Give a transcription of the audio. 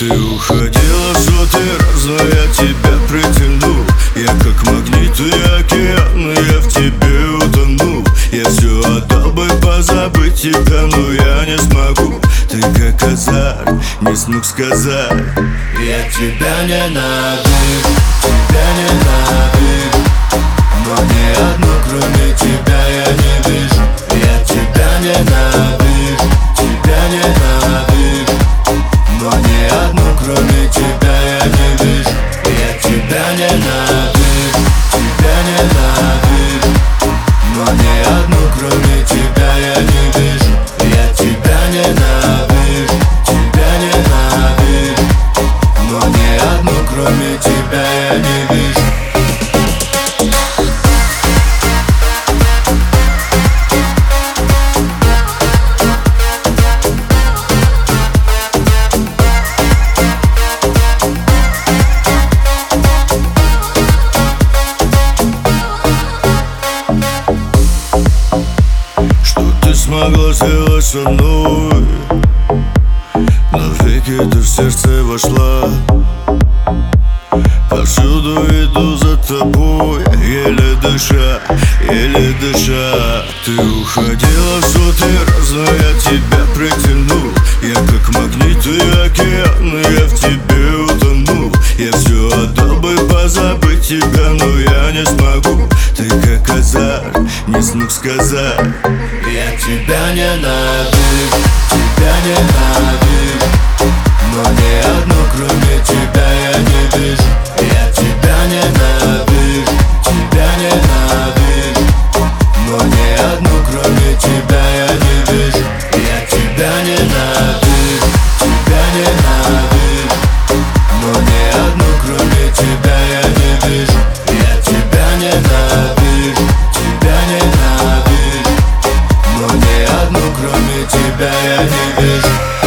Ты уходила в сотый раз, но я тебя притянул. Я как магнит и океан, я в тебе утонул. Я все отдал бы позабыть тебя, но я не смогу. Ты как азарт, не смог сказать: я тебя ненавижу, тебя ненавижу. Но ни одну кроме тебя я не вижу. Я тебя ненавижу, тебя ненавижу. Но ни одну кроме тебя я не вижу. Я тебя ненавижу, тебя ненавижу. Но ни одну кроме тебя я не вижу. Я тебя ненавижу, тебя ненавижу. Но ни одну кроме тебя я не вижу. Смогла сделать со мной, навеки ты в сердце вошла. Повсюду иду за тобой, еле дыша, еле дыша. Ты уходила в сотый раз, но я тебя притянул. Я как магнит и океан, я в тебе утонул. Я все отдал бы позабыть тебя, но я не смогу. Ты как азарт, не смог сказать: я тебя ненавижу, тебя ненавижу. Но ни одну кроме тебя я не вижу. Я тебя ненавижу, тебя ненавижу. Но ни одну кроме тебя я не вижу. Я тебя ненавижу, тебя ненавижу. Но ни одну кроме тебя я не вижу. Я тебя ненавижу, тебя ненавижу. Но ни одну кроме тебя я не вижу.